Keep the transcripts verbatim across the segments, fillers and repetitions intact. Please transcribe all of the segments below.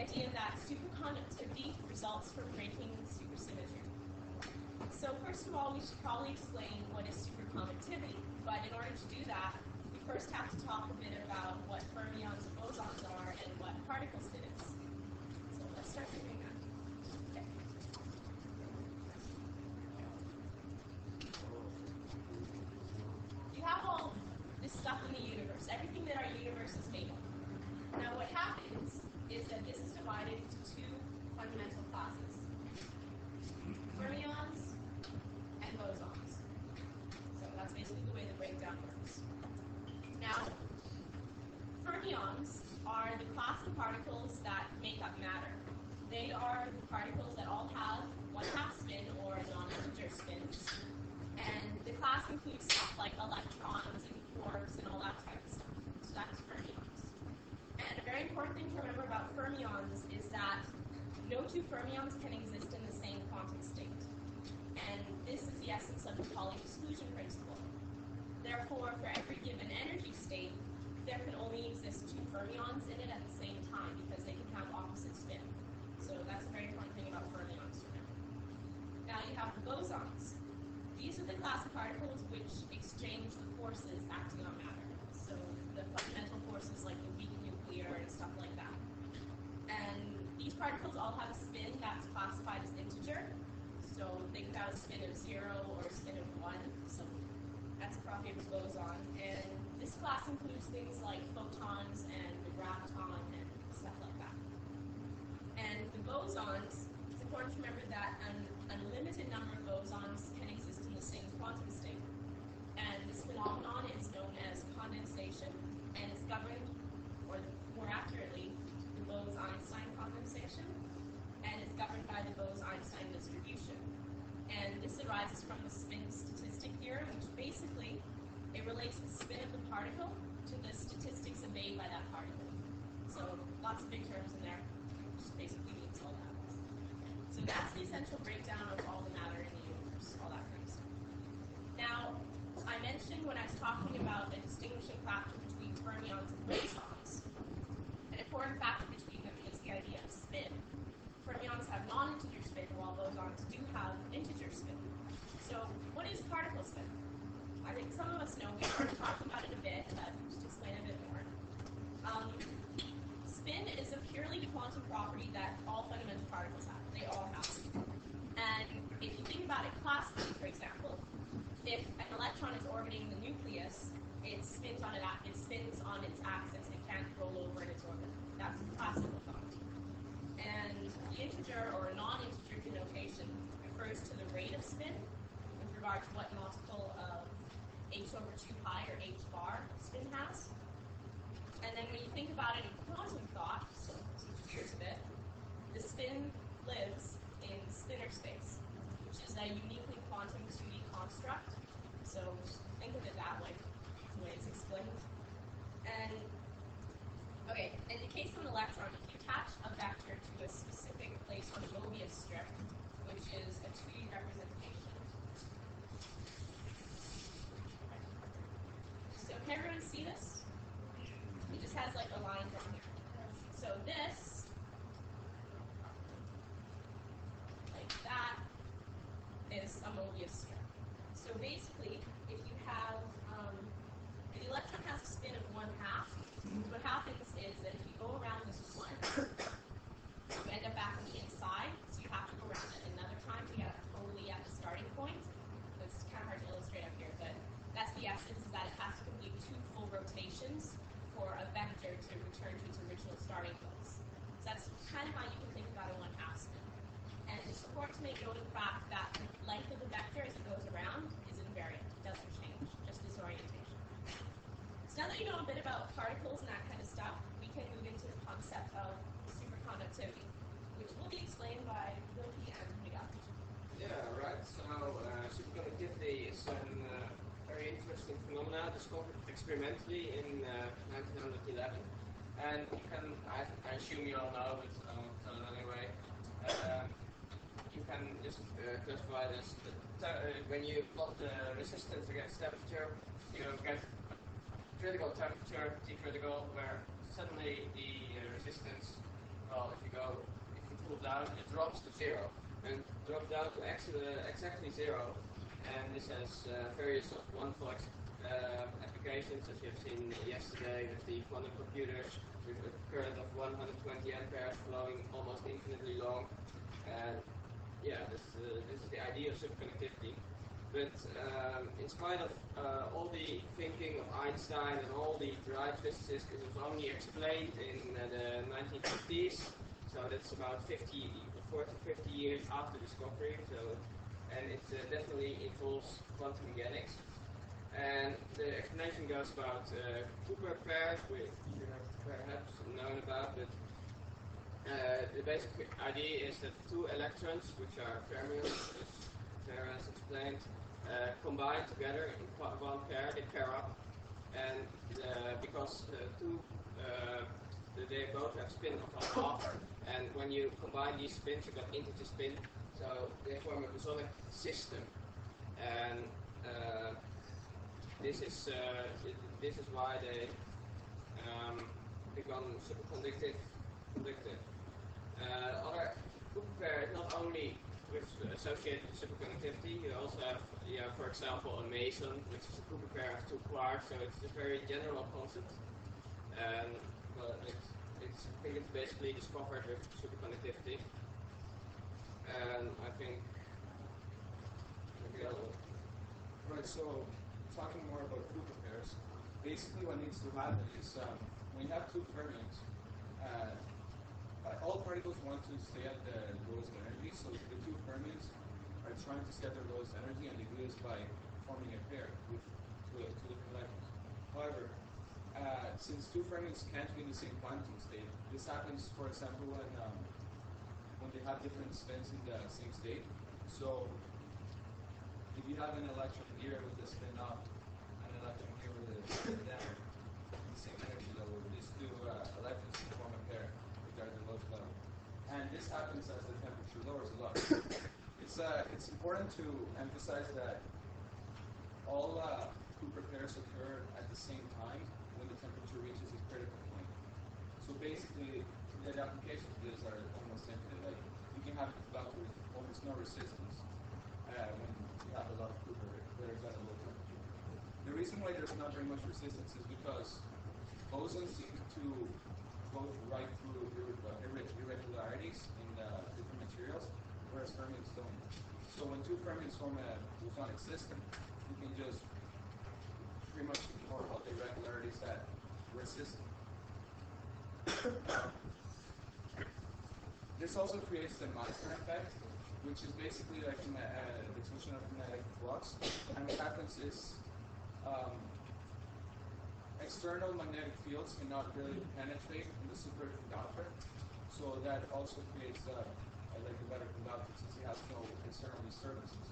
idea that superconductivity results from breaking supersymmetry. So first of all, we should probably explain what is superconductivity. But in order to do that, we first have to talk a bit about what fermions and bosons are and what particle spin is. So let's start doing that. Okay. You have all this stuff in the universe, everything that our universe is made of. Now what happens is that this is divided into two fundamental classes, fermions and bosons. So that's basically the way the breakdown works. Now, fermions are the class of particles that make up matter. They are the particles that all have one-half spin or non-integer spins. And the class includes stuff like electrons and quarks and all that type of stuff. So that's fermions. And a very important thing to remember about fermions is that no two fermions can exist in the same quantum state. And this is the essence of the Pauli exclusion principle. Therefore, for every given energy state, there can only exist two fermions in it at the same time because they can have opposite spin. So that's a very important thing about fermions to remember. Now you have the bosons. These are the class of particles which exchange the forces acting on matter. So the fundamental forces like the weak nuclear and stuff like that. And these particles all have a spin that's classified as integer. So they could have a spin of zero or a spin of one. So that's a property of a boson. And this class includes things like photons and the graviton and stuff like that. And the bosons, it's important to remember that an unlimited number of bosons can exist in the same quantum state. And this phenomenon is known as condensation, and it's governed, or more accurately, the Bose-Einstein condensation, and it's governed by the Bose-Einstein distribution. And this arises from the spin statistic theorem, which basically, it relates the spin of the particle to the statistics obeyed by that particle. So lots of big terms in there, which basically means all that. So that's the essential breakdown of all the matter in the universe, all that kind of stuff. Now, I mentioned when I was talking about the distinguishing factor between fermions and bosons, an important factor between them is the idea of spin. Fermions have non-integer spin, while bosons do have integer spin. So what is particle spin? I think some of us know, we've already talked about it a bit, but just to explain a bit more. Um, spin is a purely quantum property that all fundamental particles have. They all have it. And if you think about it classically, for example, if an electron is orbiting the nucleus, it spins on it, it spins on its axis. It can't roll over in its orbit. That's classical thought. And the integer or non-integer denotation refers to the rate of spin with regard to what multiple of h over two pi or h bar spin has. And then when you think about it in quantum thought, so switch gears a bit, the spin lives in spinor space, which is a uniquely quantum two D construct. So just think of it that way, the way it's explained. And, okay, in the case of an electron, if you attach a vector to a specific place on the Mobius strip, which is a two D representation. So can everyone see this? It just has like a line drawn here. So this, like that, is a Mobius strip. So basically, if you have, um, the electron has a spin of one half, what happens is that if you go around this one, you end up back on the inside, so you have to go around it another time to get totally at the starting point. It's kind of hard to illustrate up here, but that's the essence, is that it has to complete two full rotations for a vector to return to its original starting place. So that's kind of how you can think about a one-half spin. And it's important to make note of the fact that the length of the vector as it goes around is invariant. It doesn't change, just this orientation. So now that you know a bit about particles and that kind of stuff, we can move into the concept of superconductivity, which will be explained by Wilkie and Miguel. Yeah, right. So uh, superconductivity is a uh, very interesting phenomenon discovered experimentally in uh, nineteen eleven. And you can, I, I assume you all know, but I won't tell it anyway. Uh, you can just uh, classify this. Uh, when you plot the resistance against temperature, you get critical temperature, T critical, where suddenly the uh, resistance well, if you go, if you pull down, it drops to zero, and drops down to ex uh, exactly zero. And this has uh, various wonderful ex uh, applications, as you've seen yesterday with the quantum computers, with a current of one hundred twenty amperes flowing almost infinitely long. And yeah, this, uh, this is the idea of superconductivity. But um, in spite of uh, all the thinking of Einstein and all the derived physicists, it was only explained in uh, the nineteen fifties. So that's about fifty, forty, fifty years after discovery. So, and it uh, definitely involves quantum mechanics. And the explanation goes about uh, Cooper pairs, which you have perhaps known about, but uh, the basic idea is that two electrons, which are fermions, as Sarah has explained, uh, combine together in one pair, they pair up, and uh, because uh, two, uh, they both have spin of one half, and when you combine these spins, you got integer spin, so they form a bosonic system. And uh, this is uh, this is why they um, become superconductive. Conductive. Uh, other Cooper pair is not only with associated with superconductivity. You also have, yeah, for example, a meson, which is a Cooper pair of two quarks. So it's a very general concept, and well, it's, it's I think it's basically discovered with superconductivity. And I think. Yeah. Right. So, talking more about Cooper pairs, basically what needs to happen is um, when you have two fermions, uh, all particles want to stay at the lowest energy, so the two fermions are trying to stay at their lowest energy, and they do this by forming a pair with two, two different electrons. However, uh, since two fermions can't be in the same quantum state, this happens, for example, when um, when they have different spins in the same state. So, if you have an electron here with a spin up, and an electron here with a spin down, the same energy level, these two uh, electrons can form a pair regarding the lowest level. And this happens as the temperature lowers a lot. It's uh, it's important to emphasize that all uh, Cooper pairs occur at the same time when the temperature reaches a critical point. So basically, the applications of this are almost infinite. Like you can have about with almost no resistance uh, when you have a lot of Cooper pairs at a low temperature. The reason why there's not very much resistance is because bosons seem to both right through irregularities in the different materials, whereas fermions don't. So when two fermions form a bosonic system, you can just pretty much ignore all the irregularities that resist them. This also creates the Meissner effect, which is basically like a, uh, the extension of magnetic flux. And what happens is um, external magnetic fields cannot really penetrate in the superconductor, so that also creates uh, a, like a better conductor since it has no external disturbances.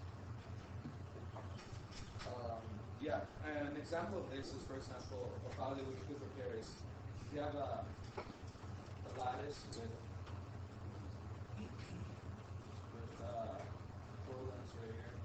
Um, yeah, an example of this is, for example, of how they would Cooper pairs. If you have a, a lattice with, with uh, covalence right here,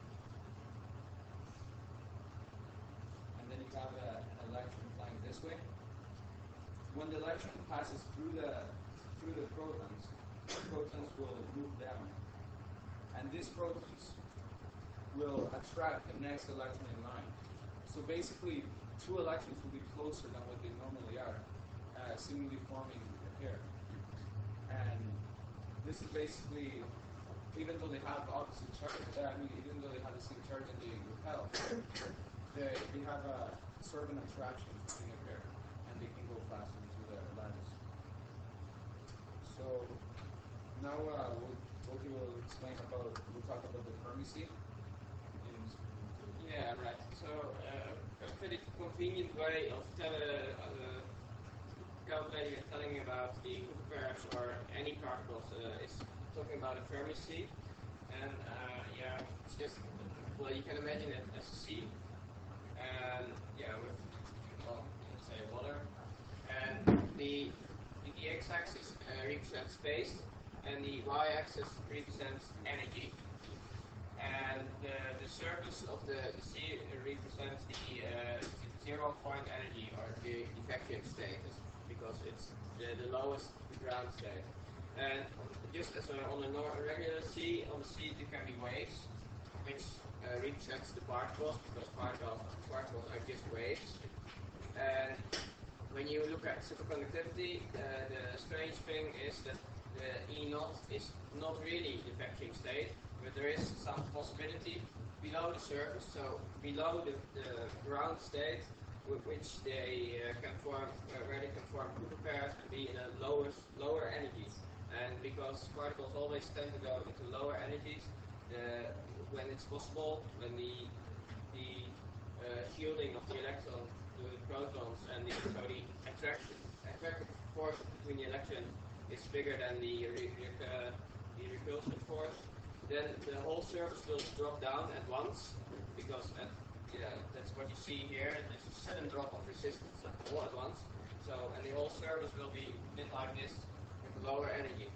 and then you have a, an electron flying this way. When the electron passes through the through the protons, the protons will move down, and these protons will attract the next electron in line. So basically, two electrons will be closer than what they normally are, uh, seemingly forming a pair. And this is basically, even though they have opposite charge, uh, I mean, even though they have the same charge and they repel, they, they have a sort of an attraction between a pair, and they can go faster into the lattice. So now uh, we'll, Woki will explain about, we'll talk about the Fermi sea. Yeah, right. So uh, a pretty convenient way of tell, uh, calculating and telling about the Cooper pairs or any particles uh, is talking about a Fermi sea. And uh, yeah, it's just, well, you can imagine it as a sea. And yeah, with, well, let's say water. And the, the x-axis uh, represents space, and the y-axis represents energy. And the, the surface of the, the sea represents the uh, zero point energy, or the, the vacuum state, because it's the, the lowest ground state. And just as a, on a nor- regular sea, on the sea there can be waves, which uh, represents the particles, because particles, particles are just waves. And when you look at superconductivity, uh, the strange thing is that the E naught is not really the vacuum state, but there is some possibility below the surface, so below the, the ground state, with which they uh, can form, uh, where they can form Cooper pairs and be in a lower, lower energies. And because particles always tend to go into lower energies, the, when it's possible, when the the uh, shielding of the electron to the protons and the, so the attraction, attractive force between the electrons is bigger than the re, re, uh, the repulsive force, then the whole surface will drop down at once, because at, yeah, that's what you see here. There's a sudden drop of resistance all at once. So, and the whole surface will be a bit like this with lower energy.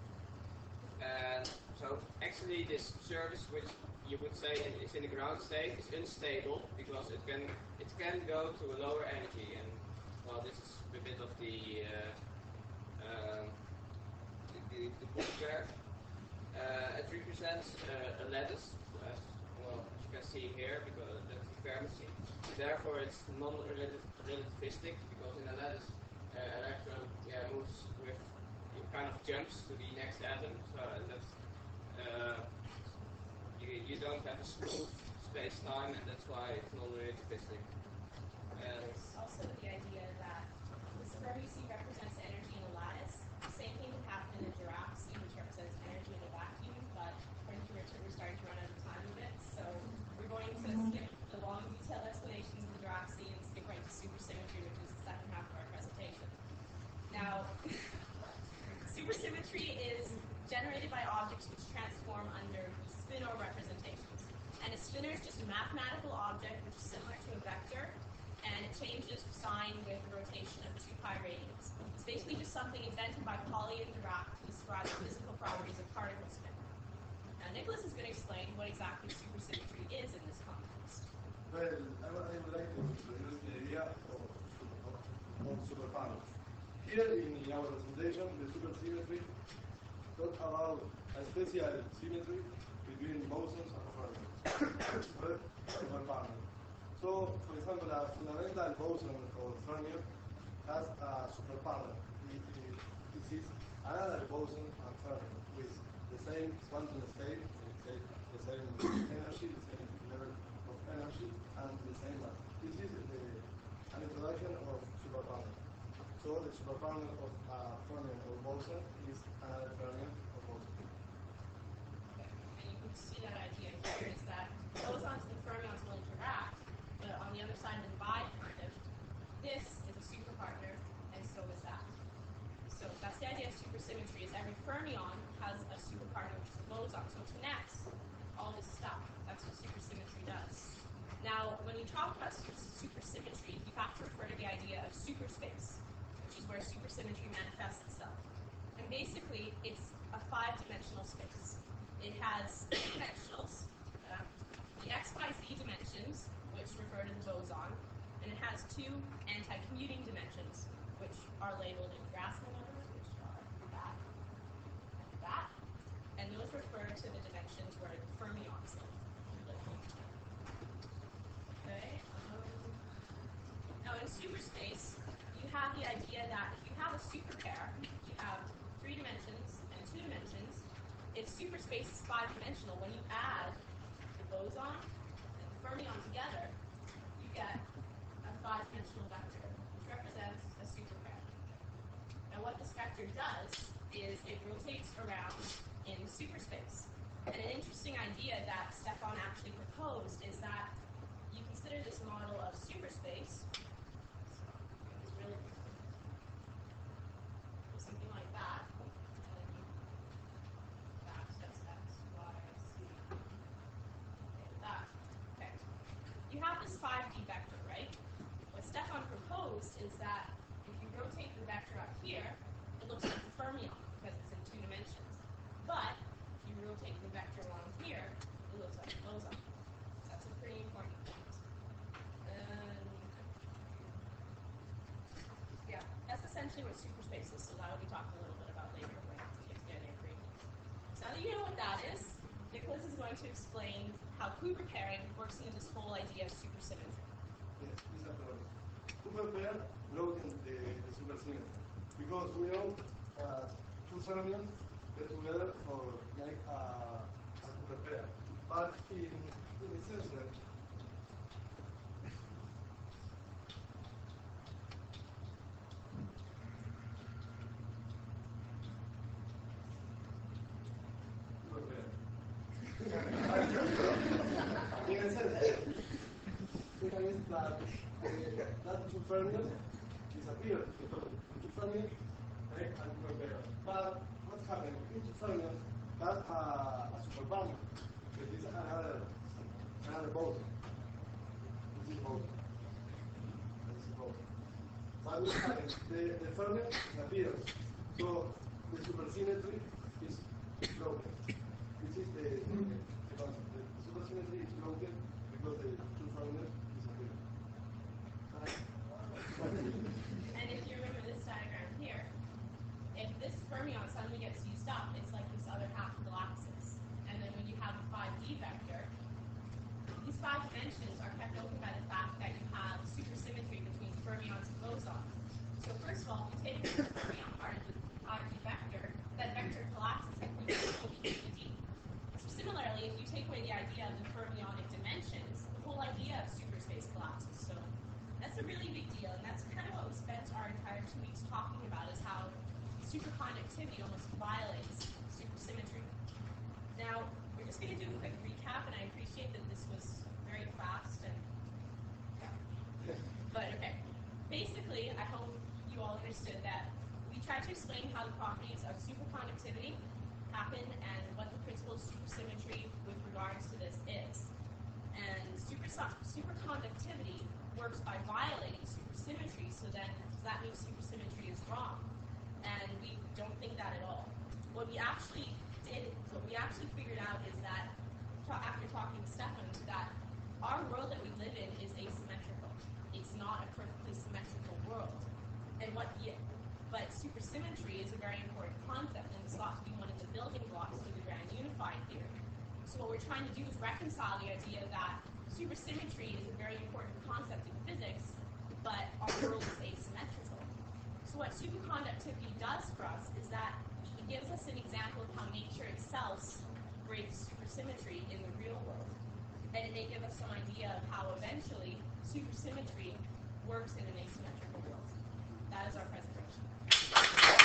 And so, actually, this surface, which you would say is in the ground state, is unstable because it can it can go to a lower energy. And well, this is a bit of the uh, um, the, the, the book there. Uh, it represents uh, a lattice, as well as you can see here, because that's the Fermi. Therefore, it's non-relativistic, because in a lattice, uh, electron yeah, moves with, it kind of jumps to the next atom. So that's uh, you, you don't have a smooth space-time, and that's why it's non-relativistic. And There's also the idea that this Fermi sea represents energy in a lattice. The same thing can happen in a Dirac sea, which represents energy in a vacuum, but according to Richard, we're starting to run out of time a bit, so we're going to skip the long, detailed explanations of the Dirac sea and skip right to supersymmetry, which is the second half of our presentation. Now, supersymmetry is generated by objects which transform under spinor representations. And a spinor is just a mathematical object which is similar to a vector, and it changes sign with the rotation of two pi radians. It's basically just something invented by Pauli and Dirac to describe the physical properties of particle spin. Now, Nicholas is going to explain what exactly supersymmetry is in this context. Well, I would, I would like to introduce the idea of, of superpowers. Here in our presentation, the supersymmetry talks about a special symmetry between bosons and fermions. Superpowers. So, for example, a fundamental boson or fermion has a superpower. It, it, this is another boson and fermion with the same quantum state, the same, the same energy, the same level of energy, and the same mass. This is the, an introduction of superpower. So the superpower of a fermion or boson is another fermion or boson. Okay. And you can see that idea here is that bosons and fermions will interact, but on the other side of the divide kind of, this is a superpartner, and so is that. So that's the idea of supersymmetry, is every fermion has a superpartner which is a boson, so it connects all this stuff. That's what supersymmetry does. Now, when you talk about supersymmetry, you have to refer to the idea of superspace, which is where supersymmetry manifests itself. And basically, it's a five-dimensional space. It has three dimensionals, uh, the x, y, z dimensions, which refer to the boson, and it has two anti-commuting dimensions, which are labeled in Grassmann numbers, which are that and that, and those refer to the dimensions where the fermions live. Okay. Um, now, in superspace, you have the idea that if you have a superpair, you have three dimensions and two dimensions. If superspace is five-dimensional, when you add the boson and the fermion together, you get a five-dimensional vector, which represents a superpair. Now, what this vector does is it rotates around in superspace. And an interesting idea that Stefan actually proposed is that you consider this model of superspace. It's really something like that. That's just X, Y, Z. Okay, that. Okay. You have this five D vector, right? What Stefan proposed is that if you rotate the vector up here, it looks like the fermion because it's in two dimensions. But if you rotate the vector along here, it looks like a boson. That's a pretty important point. Um, going to explain how food repairing works into this whole idea of supersymmetry. Yes, exactly. Super pair broken the, the supersymmetry because we know uh, two fermions get together for make a, a super pair. But in, in the sense that in a sense, the thing is that uh, that two fermions disappear because two fermions make a super pair. But what's happening? In two fermions, that's a, a super bond. It is another another boson. This is boson. This is boson. But what's happening? The the fermion disappears. So the supersymmetry is broken. This is the, the, the concept. The supersymmetry is broken because the two fermions disappear. And if you remember this diagram here, if this fermion suddenly gets used up, it's like this other half collapses. And then when you have a five D vector, these five dimensions are kept open by the fact that you have supersymmetry between fermions and bosons. So first of all, if you take the fermion part of the five D vector, that vector collapses and moves to D. So similarly, if you take away the idea of the fermionic dimensions, the whole idea of superspace collapses. So that's a really big deal, and that's kind of what we spent our entire two weeks talking about, is how superconductivity almost violates supersymmetry. Now, we're just going to do a quick recap, and I appreciate that this was very fast, and yeah. But okay. Basically, I hope you all understood that we tried to explain how the properties of superconductivity happen and what the principle of supersymmetry with regards to this is. And super, superconductivity works by violating supersymmetry, so then that means supersymmetry is wrong. And we don't think that at all. What we actually did, what we actually figured out is that, after talking to Stefan, that our world that we live in is asymmetrical. It's not a perfectly symmetrical world. And what the, but supersymmetry is a very important concept, and it's thought to be one of the building blocks of the grand unified theory. So what we're trying to do is reconcile the idea that supersymmetry is a very important concept in physics, but our world is asymmetrical. So what superconductivity does for us is that it gives us an example of how nature itself breaks supersymmetry in the real world. And it may give us some idea of how eventually supersymmetry works in an asymmetrical world. That is our presentation.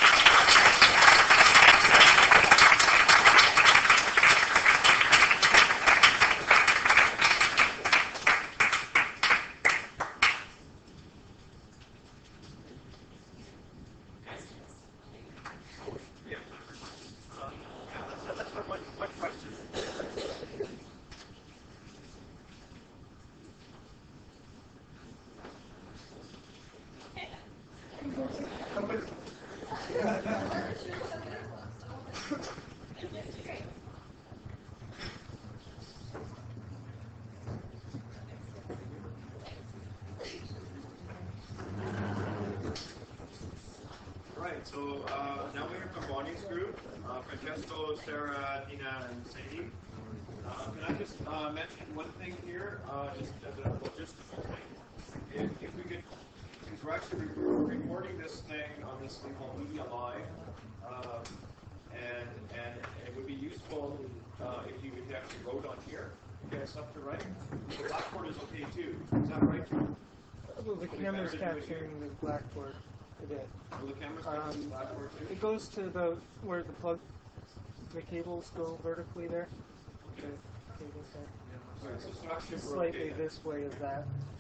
So uh, now we have the Bonnie's group, uh, Francesco, Sarah, Nina, and Sadie. Uh, can I just uh, mention one thing here, uh, just as a logistical thing? If, if we could, because we're actually re recording this thing on this thing called Media Live, uh, and and it would be useful uh, if you would actually wrote on here. You guys stuff to write. The blackboard is okay too. Is that right? Well, the camera's capturing the blackboard a bit. Will the camera's Um, capturing the blackboard too? It goes to about where the plug, the cables go vertically there. The cables there. Right, so structure Slightly okay. this way of that.